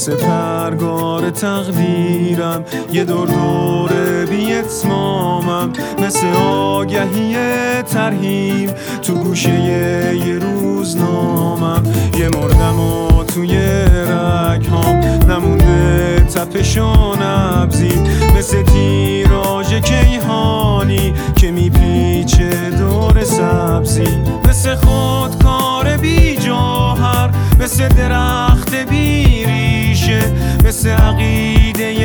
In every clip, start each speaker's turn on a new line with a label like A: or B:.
A: مثل پرگار تقدیرم، یه دور بی اتمامم، مثل آگهی ترهیب تو گوشه یه روزنامم. یه مردم و توی رگهام نمونده تپش و نبضی، مثل تیراژ کیهانی که میپیچه دور سبزی، مثل خودکار بی جوهر، مثل درخت بی ریشه، مثل عقیده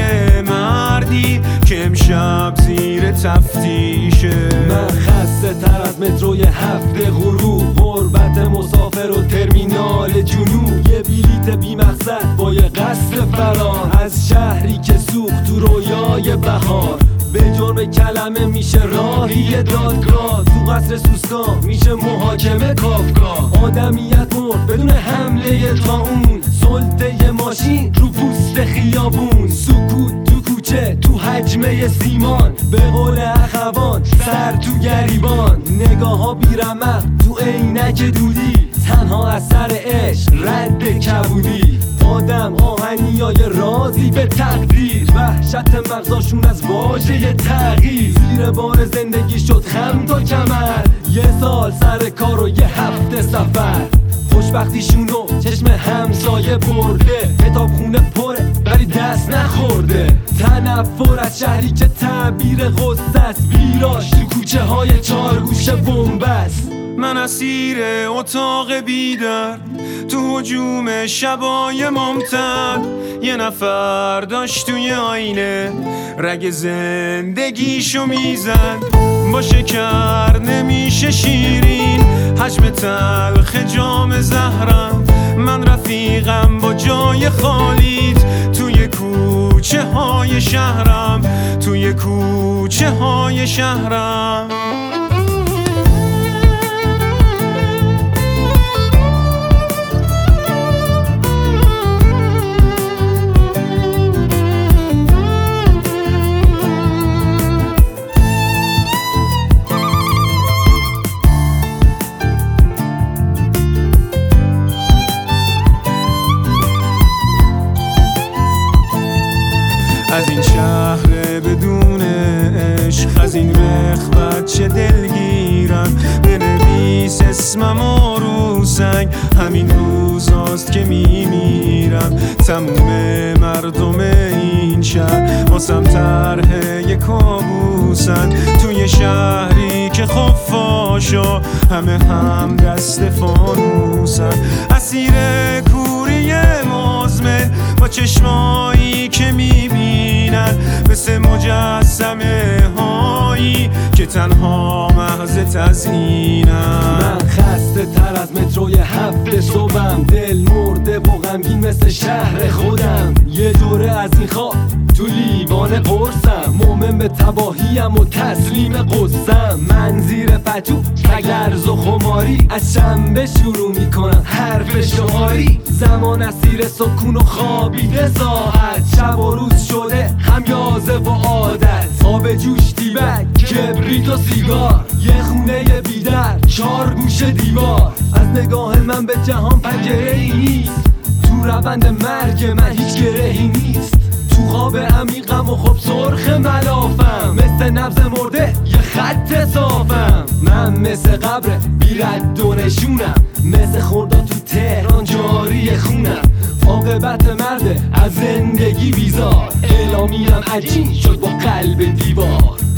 A: مردی که امشب زیر تفتیشه.
B: من خسته تر از متروی هفته غروب، غربت مسافر و ترمینال جنوب، یه بلیت بی مقصد با یه قصد فرار از شهری که سوخت تو رویای بهار. به جرم کلمه میشه راهی دادگاه، تو قصر سوسکا میشه محاکمه کافکا. آدمیت مرد بدون حمله طاعون، سلطه ماشین رو پوست خیابون، سکوت تو کوچه تو حجمه سیمان، به قول اخوان سر تو گریبان، نگاه ها بیرمق تو عینک دودی، تنها اثر عشق رد کبودی. آدم آهنیای راضی به تقدیر، وحشت مغزاشون از واژه تغییر، زیر بار زندگی شد خم تا کمر، یه سال سر کار و یه هفته سفر. خوشبختیشونو چشم همسایه برده، کتاب خونه پره ولی دست نخورده. تنفر از شهری که تعبیر غصه است، ویراش تو کوچه های چارگوش بنبست.
A: من اسیر اتاق بیدر تو هجوم شبای ممتد، یه نفر داشت توی آینه رگ زندگیشو میزد. با شکر نمیشه شیرین، حجم تلخ جام زهرم، من رفیقم با جای خالیت توی کوچه های شهرم، توی کوچه های شهرم. از این شهر بدون عشق، از این رخوت چه دلگیرم، بنویس اسممو رو سنگ، همین روزاست که میمیرم. تموم مردم این شهر واسم طرح یک کابوسن، توی شهری که خفاشا همه هم دست فانوسن. اسیر کوری مزمن با چشمایی که میبینن، مثل مجسمه هایی که تنها محض تزیینن.
B: من خسته تر از متروی هفته صبحم، دل مرده و غمگین مثل شهر خودم. یه دوره از این خواب تو لیوان قرصم، مومن به تباهیم و تسلیم قصم. من زیر پتو تگلرز و خماری، از شنبه شروع میکنم حرف شعاری. زمان اسیر سکون و خوابیده ساعت، شب و روز شده همیازه و عادت. آب جوش تیبک، کبریت و سیگار، یه خونه بیدر، 4 گوشه دیوار. از نگاه من به جهان پنجره ای نیست، تو روند مرگ من هیچ گرهی نیست. تو خواب عمیقم و خب سرخ ملافم، مثل نبض مرده یه خط صافم. من مثل قبر بی رد و نشونم، مثل خرداد تو تهران جاری خونم. عاقبت مرده از زندگی بیزار، اعلامیم عجین شد با قلب دیوار.